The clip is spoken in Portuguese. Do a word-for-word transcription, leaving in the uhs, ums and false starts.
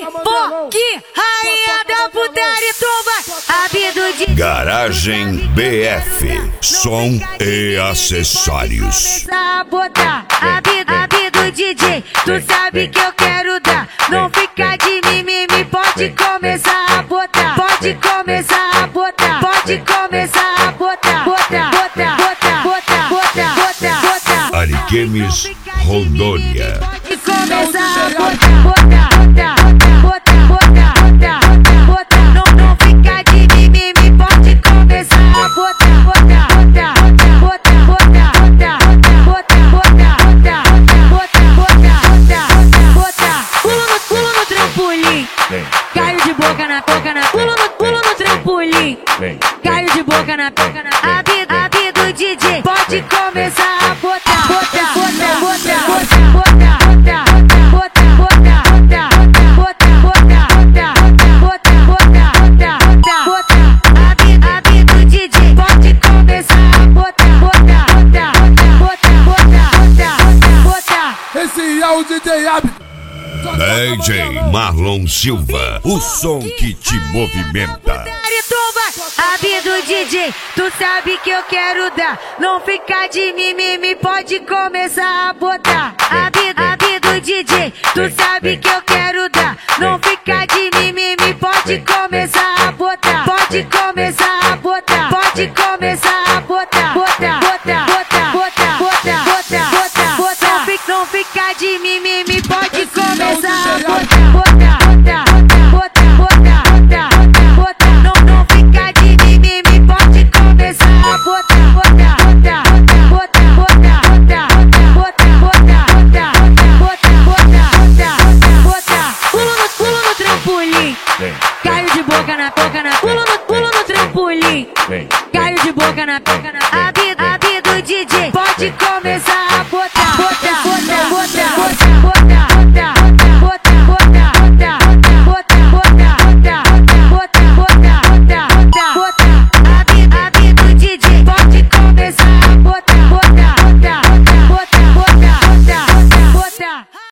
Foque, rainha da putaria, tu vai. A vida do D J. Garagem B F, som e acessórios. A botar a vida, a vida do D J. Tu sabe que eu quero dar. Não fica de mimimi, pode começar a botar. Pode começar a botar. Pode começar a botar. Botar, botar, botar, botar, botar, botar, botar. Ariquemes, Rondônia. Pode começar a botar, botar, botar, botar, botar, botar, botar. Não, não fica de mimimi, pode começar a botar, botar, botar, botar, botar, botar, botar, botar, botar, botar, botar, botar. Pula no, pula no trampolim, caiu de boca na boca na. Pula no, pula no trampolim, caiu de boca na boca na. A vida, a vida do D J pode começar a botar, botar, botar, botar, botar, botar, botar, botar, botar, botar, botar, botar, botar, botar, botar. A vida, a vida do D J pode começar a botar, botar, botar, botar, botar, botar, botar. Esse é o D J Ab. D J Marlon Silva, o som que te movimenta. A vida do D J, tu sabe que eu quero dar. Não fica de mimimi, pode começar a botar. A vida, a vida do D J, tu sabe que eu quero dar. Não fica de mimimi, pode começar a botar. Pode começar a botar. Pode começar a botar. Botar, botar, botar, botar, botar, botar, botar, botar. Não fica, não fica de mimimi, pode começar a botar. Botar, botar, botar, botar, botar, botar. Não, não fica de mimimi, pode começar a botar. Botar, botar, botar, botar, botar, botar, botar, botar, botar, botar, botar. Pula no, pula no trampolim, caiu de boca na boca na. Pula no, pula no trampolim, caiu de boca na boca na. A vida, a vida do D J pode começar a botar.